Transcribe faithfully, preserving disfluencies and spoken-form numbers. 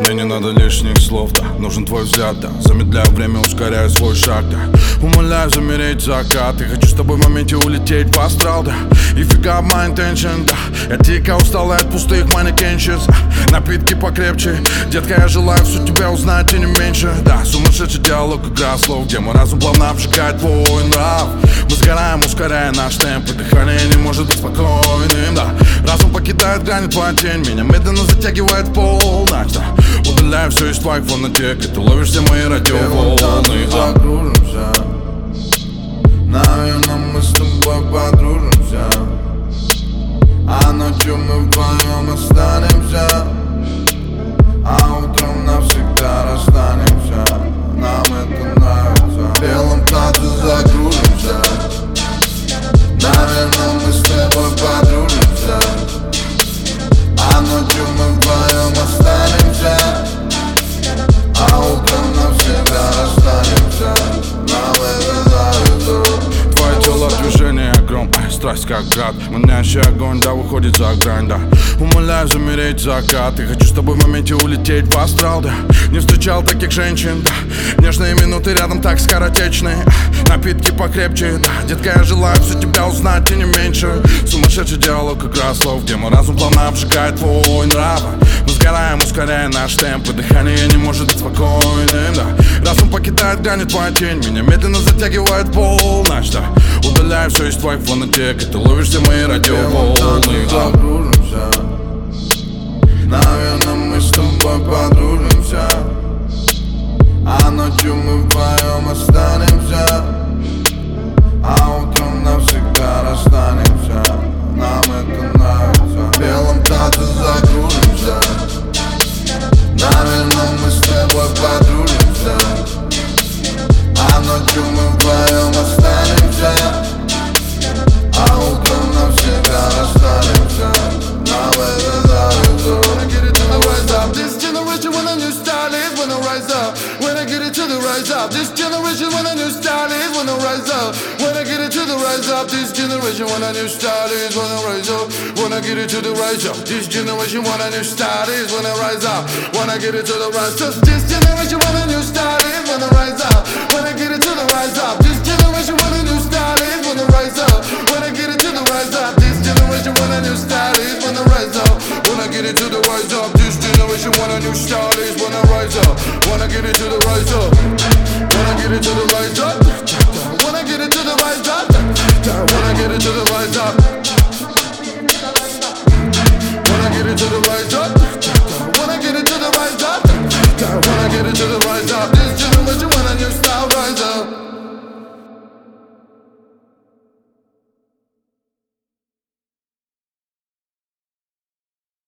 Мне не надо лишних слов, да, нужен твой взгляд, да. Замедляю время, ускоряю свой шаг, да. Умоляю замереть закат, и хочу с тобой в моменте улететь в астрал, да. И фига my intention, да. Я дико устал от пустых манекенщиц. Напитки покрепче, детка, я желаю всю тебя узнать и не меньше, да. Сумасшедший диалог, игра слов, где мой разум плавно обжигает твой нрав. Мы сгораем, ускоряя наш темп, и дыхание не может быть спокойным, да. Разум покидает грани, твоя тень меня медленно затягивает в полночь, да. Удаляю все из твоих фонотек, и ты ловишь все мои радиоволны. Закружимся, наверное, мы с тобой подружимся, а ночью мы вдвоем останемся, а утром навсегда расстанемся. Нам это нравится. В белом платье закружимся, наверное, мы с тобой подружимся, а ночью мы вдвоем останемся, а утром навсегда расстанемся. Нам это нравится. Твое тело движение огромное, страсть как град, манящий огонь, да, выходит за грань, да. Умоляю замереть закат, и хочу с тобой в моменте улететь в астрал, да. Не встречал таких женщин, да. Нежные минуты рядом так скоротечные, напитки покрепче, да. Детка, я желаю все тебя узнать и не меньше. Сумасшедший диалог, игра слов, где мой разум плавно обжигает твой нрав. Мы сгораем, ускоряя наш темп, и дыхание не может быть спокойным, да. Разум покидает грани, твоя тень меня медленно затягивает в полночь, да. Удаляю все из твоих фонотек, и ты ловишь все мои радиоволны. Закружимся, наверное, мы с тобой подружимся, а ночью мы вдвоем останемся, а утром навсегда расстанемся. Нам это нравится. В белом платье закружимся, наверное, мы с тобой подружимся, а ночью мы вдвоем останемся, а утром навсегда расстанемся. Нам это нравится. When I get it to the rise up, this generation when a new style is when I rise up. When I get it to the rise up, this generation when a new style is when I rise up. When I get it to the rise up, this generation when a new style is when I rise up. When I get it to the rise up, this generation when a new style is when I rise up. When I get it to the rise up, this generation when a new style is when I rise up. When I get it to the rise up, this generation when a new style is when I rise up. When I get it to the rise up, this generation when a new style is when I rise up. When I get it to the rise up, this generation when a new style is when I rise up. When I get it to the rise up, when I get it to the rise up, when I get it to the rise up, when I get it to the rise up.